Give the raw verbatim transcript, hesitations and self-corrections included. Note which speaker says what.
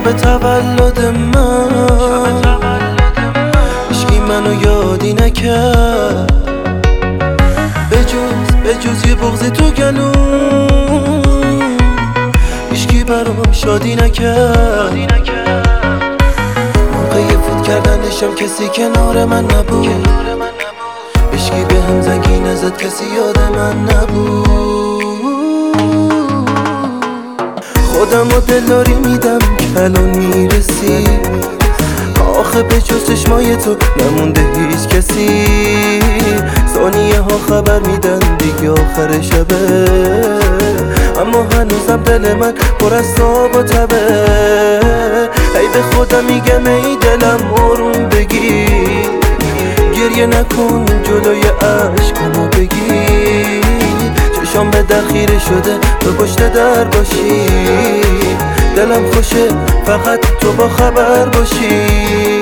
Speaker 1: شب تولد من هیچکی منو یادی نکرد بجز بجز یه بغض تو گلوم هیچکی برام شادی نکرد. موقع فوت کردنشم کسی کنار من نبود هیچکی به هم زنگی نزد کسی یاد من نبود. خودم و دلداری میدم که الان میرسی آخه به جز چشمای تو نمونده هیچ کسی. ثانیه ها خبر میدن دیگه آخر شبه اما هنوزم دل من پر از تاب و تبه. ای به خودم میگم ای دلم آروم بگیر گریه نکن جلوی عشقامو بگیر چشام به در خیره شده تو پشت در باشی دلم خوشه فقط تو با خبر باشی.